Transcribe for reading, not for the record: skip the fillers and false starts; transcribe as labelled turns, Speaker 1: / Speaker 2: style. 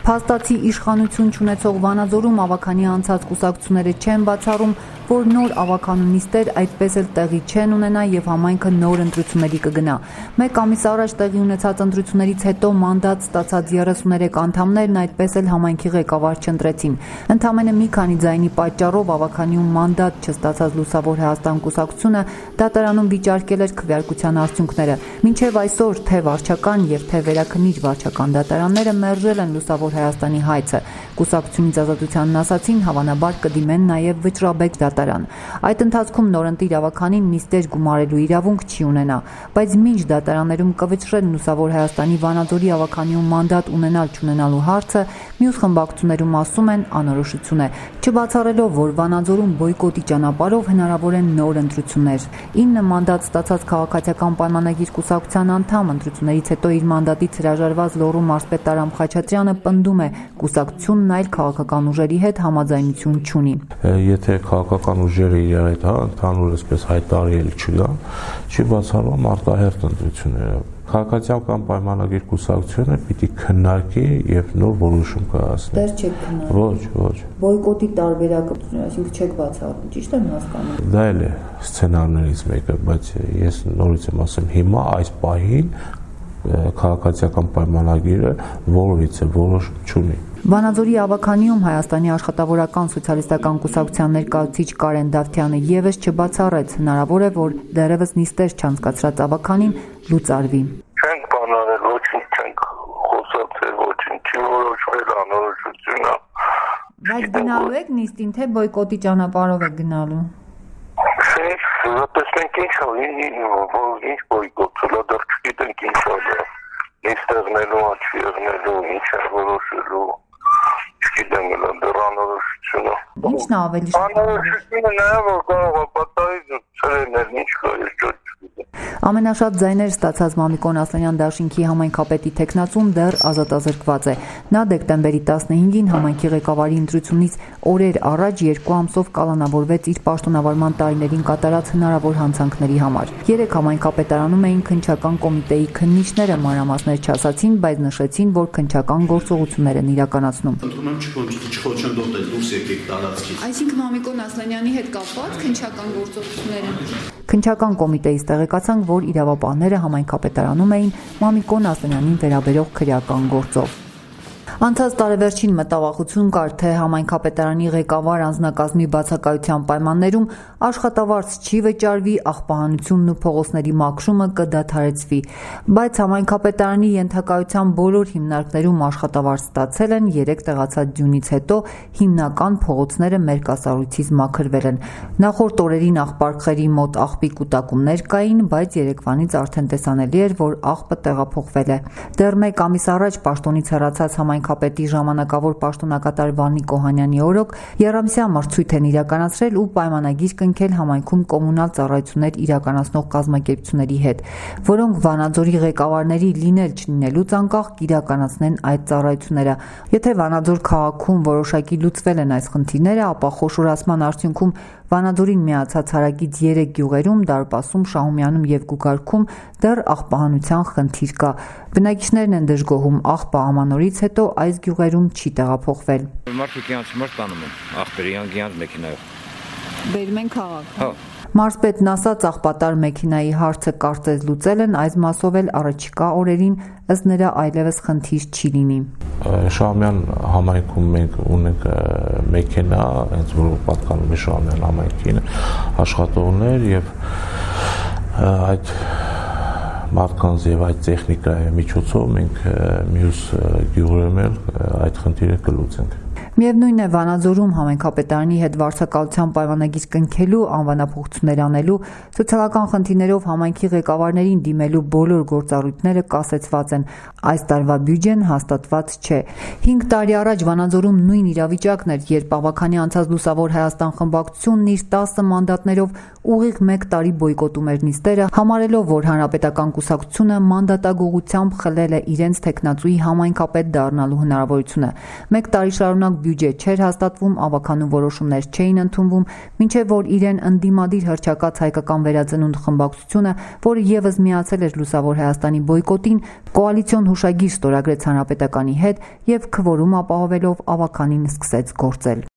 Speaker 1: Փաստացի իշխանություն չունեցող Վանաձորում ավագանի անցած կուսակցությունները չեն բացառում, որ նոր ավագանու նիստեր այդպես էլ տեղի չեն ունենա եւ համայնքը նոր ընտրությունների կգնա։ Մեկ ամիս առաջ տեղի ունեցած ընտրություններից հետո մանդատ ստացած 33 անդամներն այդպես էլ համայնքի ղեկավար չընտրեցին։ Ընդամենը մի քանի ձայնի պատճառով ավագանիում մանդատ չստացած Լուսավոր Հայաստան կուսակցությունը դատարանում վիճարկել էր քվեարկության արդյունքները։ Մինչև այսօր թե վարչական եւ թե վերաքննիչ վարչական դատարանները մերժել են Լուսավոր Հայաստանի հայցը։ Կուսակցությունից ազատությանն ասացին, հավանաբար կդիմեն նաեւ Վճռաբեկ դատարան։ Այդ ընթացքում նորընտիր ավագանին նիստեր գումարելու իրավունք չի ունենա, բայց մինչ դատարաններում կվճռեն Լուսավոր Հայաստանի Վանաձորի ավագանիում մանդատ ունենալ-չունենալու հարցը, մյուս խմբակցություններում ասում են անորոշություն է, չբացառելով, որ Վանաձորում բոյկոտի ճանապարհով հնարավոր են նոր ընտրություններ։ 9 մանդատ ստացած քաղաքացիական պայմանագիր կուսակցության անդամ ընտրություններից հետո իր մանդատից հրաժարված Լոռու մարզպետ Արամ Խաչատրյանը պնդում է, կուսակցությունն այլ քաղաքական ուժերի հետ համաձայնություն չունի։
Speaker 2: Եթե քաղաքական ուժերը իրար հետ ընդհանուր այսպես հայտարարել չկա, չի բացառվում արտահերթ ընտրությունները։ Քաղաքացիական պայմանագիր կուսակցությունը պիտի քննարկի եւ նոր որոշում կայացնի։
Speaker 1: Դեռ չեք քննարկել։
Speaker 2: Ոչ։
Speaker 1: Բոյկոտի տարբերակը, այսինքն չեք բացառում, ճիշտ եմ հասկանում։
Speaker 2: Դա էլ է սցենարներից մեկը, բայց ես նորից եմ ասեմ, հիմա այս պահին քաղաքացիական պայմանագիրը որևիցե որոշում չունի։
Speaker 1: Վանաձորի ավագանիում Հայաստանի աշխատավորական սոցիալիստական կուսակցության ներկայացուցիչ Կարեն Դավթյանը եւս չբացառեց, հնարավոր է, որ դեռևս նիստեր չանցկացրած ավագանին լուծարվի։
Speaker 3: Չենք բանանել, ոչինչ չենք խոսացել, ոչինչ չի որոշվել, անորոշություն է։
Speaker 1: Բայց գնալու եք նիստին, թե բոյկոտի ճանապարհով եք գնալու։
Speaker 3: Տեսնենք ինչ ինչ բոյկոտը, դեռ չգիտենք ինչ է։ Նիստերնելու, աչիերնելու, ինչ է որոշելու, չգիտեմ, դեռ անորոշությունը։
Speaker 1: Ինչն է ավելի շատ։
Speaker 3: Անորոշությունը նաև որ կարող է պատահի ծրելներ, ինչ կա, ես չգիտեմ։
Speaker 1: Ամենաշատ ձայներ ստացած Մամիկոն Ասլանյան դաշինքի համայնքապետի թեկնածուն դեռ ազատազրկված է։ Նա դեկտեմբերի 15-ին համայնքի ղեկավարի ընտրությունից օրեր առաջ 2 ամսով կալանավորվեց իր պաշտոնավարման տարիներին կատարած հնարավոր հանցանքների համար։ 3 համայնքապետարանում էին քննչական կոմիտեի քննիչները, մանրամասներ չասացին, բայց նշեցին, որ քննչական գործողություններ են իրականացնում։
Speaker 4: Չխոչընդոտել դուրս եկեք տարածքից։
Speaker 1: Այսինքն Մամիկոն Ասլանյանի հետ կապված քննչական գործողությունները։ Քննչական կոմիտեից տեղեկացանք, որ իրավապահները համայնքապետարանում էին Մամիկոն Ասլանյանին վերաբերող քրեական գործով։ Անցած տարեվերջին մտավախություն կար, թե համայնքապետարանի ղեկավար անձնակազմի բացակայության պայմաններում աշխատավարձ չի վճարվի, աղբահանությունն ու փողոցների մաքրումը կդադարեցվի, բայց համայնքապետարանի ենթակայության բոլոր հիմնարկներում աշխատավարձ ստացել են, 3 տեղացած ձյունից հետո հիմնական փողոցները մերկասառույցից մաքրվել են։ Նախորդ օրերին աղբարկղերի մոտ աղբի կուտակումներ կային, բայց երեկվանից արդեն տեսանելի էր, որ աղբը տեղափոխվել է։ Դեռ 1 ամիս առաջ պաշտոնից հեռացած համայնքապետի ժամանակավոր պաշտոնակատար Վանիկ Օհանյանի օրոք եռամսյա մրցույթ են իրականացրել ու պայմանագիր կնքել համայնքում կոմունալ ծառայություններ իրականացնող կազմակերպությունների հետ, որոնք Վանաձորի ղեկավարների լինել չլինելուց անկախ կիրականացնեն այդ ծառայությունները։ Եթե Վանաձոր քաղաքում որոշակի լուծվել են այս խնդիրները, ապա խոշորացման արդյունքում Վանաձորին միացած հարակից 3 գյուղերում՝ Դարպասում, Շահումյանում եւ Գուգարքում դեռ աղբահանության խնդիր կա։ Բնակիչներն են դժգոհում, աղբը ամանորից հետո այս գյուղերում չի տեղափոխվել։
Speaker 5: Մարդիկ իրանց մոտ տանում են, աղբերը իրանց մեքենայով։
Speaker 1: Բերում են քաղաք։
Speaker 5: Հա։
Speaker 1: Մարզպետն ասաց, աղբատար մեքենայի հարցը կարծես լուծել են, այս մասով էլ առաջիկա օրերին ըստ նրա այլևս խնդիր չի լինի։
Speaker 2: Շահումյան համայնքում մենք ունենք մեքենա, հենց որ պատկանում է Շահումյան համայնքին, աշխատողներ եւ այդ մարդկանց եւ այդ տեխնիկայի միջոցով մենք մյուս գյուղերում այդ խնդիրը կլուծենք։
Speaker 1: Միևնույն է, Վանաձորում համայնքապետարանի հետ վարձակալության պայմանագիր կնքելու, անվանափոխություններ անելու, սոցիալական խնդիրներով համայնքի ղեկավարներին դիմելու բոլոր գործառույթները կասեցված են։ Այս տարվա բյուջեն հաստատված չէ։ 5 տարի առաջ Վանաձորում նույն իրավիճակն էր, երբ ավագանի անցած Լուսավոր Հայաստան խմբակցությունն իր 10 մանդատներով ուղիղ 1 տարի բոյկոտում էր նիստերը, համարելով, որ հանրապետական կուսակցությունը մանդատագողությամբ խլել է իրենց թեկնածուի համայնքապետ դառնալու հնարավորությունը։ 1 տարի շարունակ բյուջե չէր հաստատվում, ավականու որոշումներ չէին ընդունվում, մինչև որ իրեն ընդդիմադիր հռչակած հայկական վերածնունդ խմբակցությունը, որը ևս միացել էր Լուսավոր Հայաստանի բոյկոտին, կոալիցիոն հուշագիր ստորագրեց Հանրապետականի հետ եւ քվորում ապահովելով ավականին սկսեց գործել։